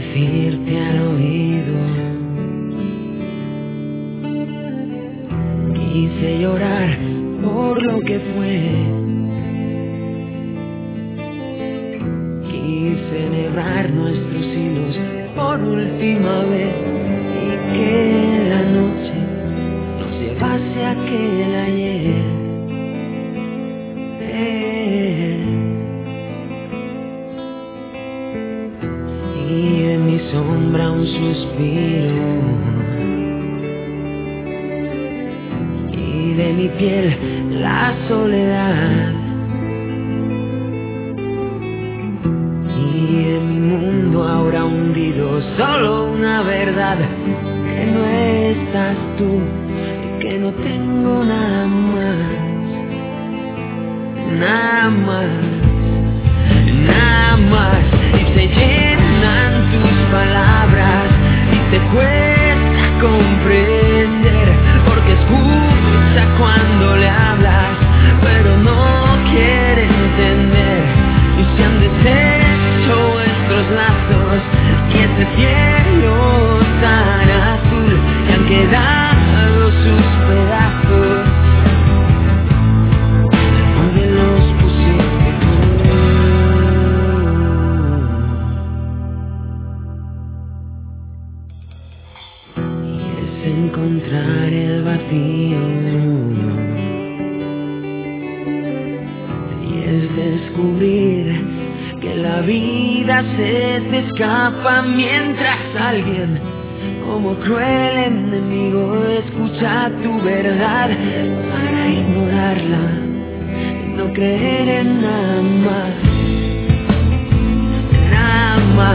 decirte al oído. Quise llorar por lo que fue. Quise celebrar nuestros hilos por última vez y que la noche nos llevase a aquel ayer. Y en mi sombra un suspiro, y de mi piel la soledad, y en mi mundo ahora hundido solo una verdad: que no estás tú y que no tengo nada más, nada más, nada más. Y se llenan tus palabras y te cuesta comprender, porque escucha cuando le hablas, pero no quiere entender. Y se han deshecho vuestros lazos y ese cielo tan azul, y han quedado sus pedazos donde los pusiste tú. Y es encontrar el vacío, y es descubrir que la vida se te escapa mientras alguien como cruel enemigo escucha tu verdad para ignorarla y no creer en nada más, nada más.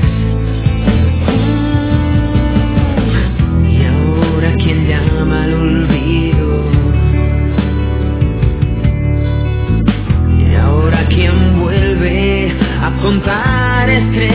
Y ahora quien llama al olvido, y ahora quien vuelve a contar estrellas.